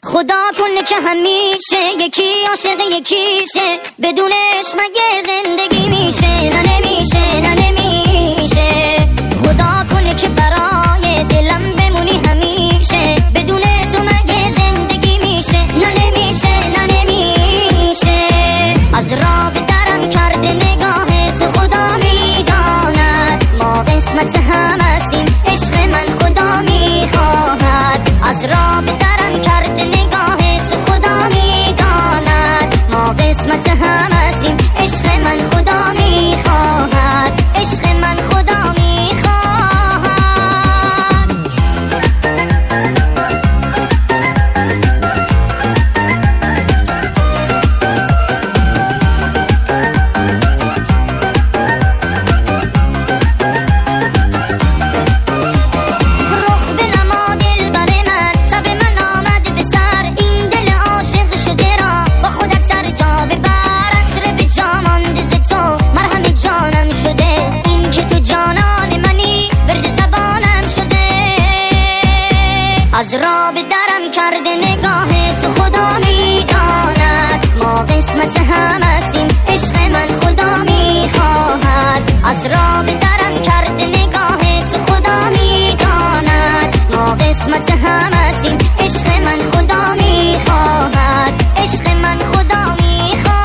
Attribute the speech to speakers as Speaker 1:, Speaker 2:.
Speaker 1: خدا کنه که همیشه یکی عاشق یکیشه، بدونش مگه زندگی میشه؟ نه نمیشه، نه نمیشه. خدا کنه که برای دلم بمونی همیشه، بدون تو مگه زندگی میشه؟ نه نمیشه، نه نمیشه. از راه به درم کرده نگاه تو، خدا میداند ما قسمت هم هستیم، عشق من خدا میخواهد. از راه به درم کرده نگاه تو، خدا میداند ما قسمت هم هستیم، عشق من خدا میخواهد، عشق من خدا میخواهد. از راه به درم کرده نگاه تو، خدا میداند ما قسمت هم هستیم، عشق من خدا میخواهد. از راه به درم کرده نگاه تو، خدا میداند ما قسمت هم هستیم، عشق من خدا میخواهد، عشق من خدا میخواهد.